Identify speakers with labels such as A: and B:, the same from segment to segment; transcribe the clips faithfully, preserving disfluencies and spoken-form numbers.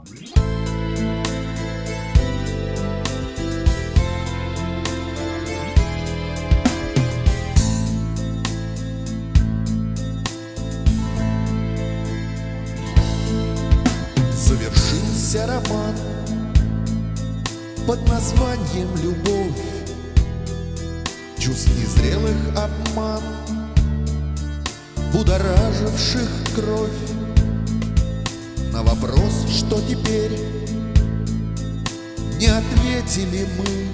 A: Завершился роман под названием «Любовь». Чувств незрелых обман, будораживших кровь. На вопрос, что теперь, не ответили мы.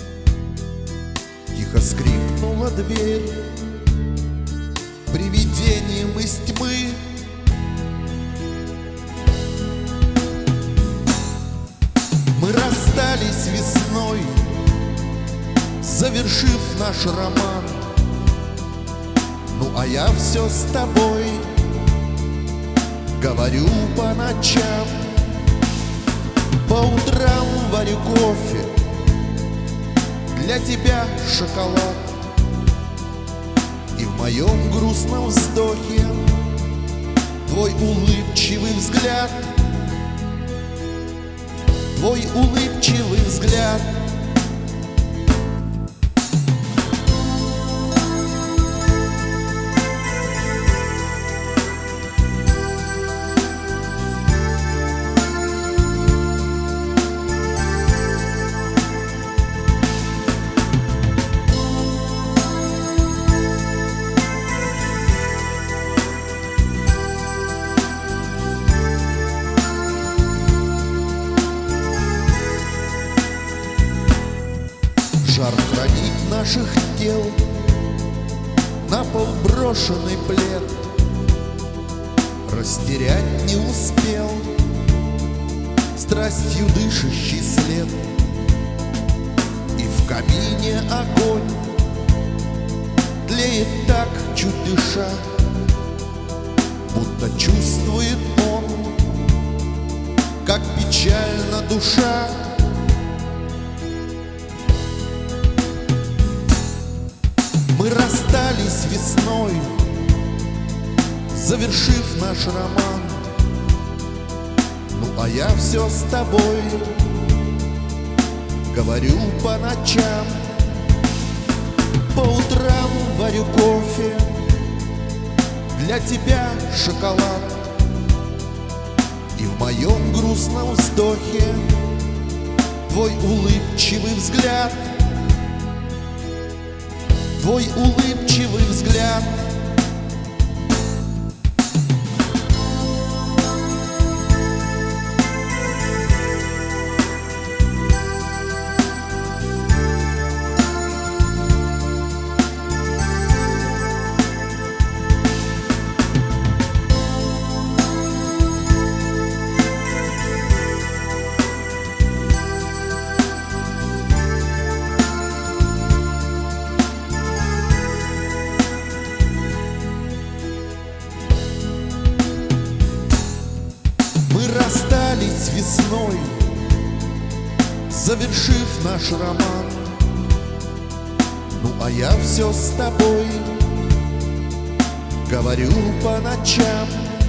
A: Тихо скрипнула дверь привидением из тьмы. Мы расстались весной, завершив наш роман. Ну а я все с тобой говорю по ночам. По утрам варю кофе, для тебя шоколад. И в моем грустном вздохе твой улыбчивый взгляд. Твой улыбчивый взгляд. Жар хранит наших тел, на пол брошенный плед. Растерять не успел страстью дышащий след. И в камине огонь тлеет так, чуть дыша, будто чувствует он, как печальна душа. Мы расстались весной, завершив наш роман. Ну а я все с тобой говорю по ночам. По утрам варю кофе, для тебя шоколад. И в моем грустном вздохе твой улыбчивый взгляд. Твой улыбчивый взгляд. Расстались весной, завершив наш роман. Ну а я все с тобой говорю по ночам.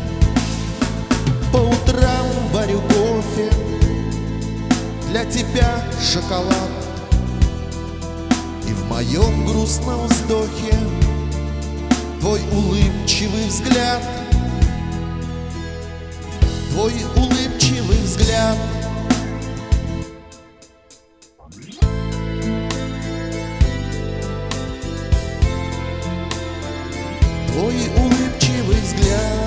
A: По утрам варю кофе, для тебя шоколад. И в моем грустном вздохе твой улыбчивый взгляд. Твой улыбчивый взгляд. Твой улыбчивый взгляд.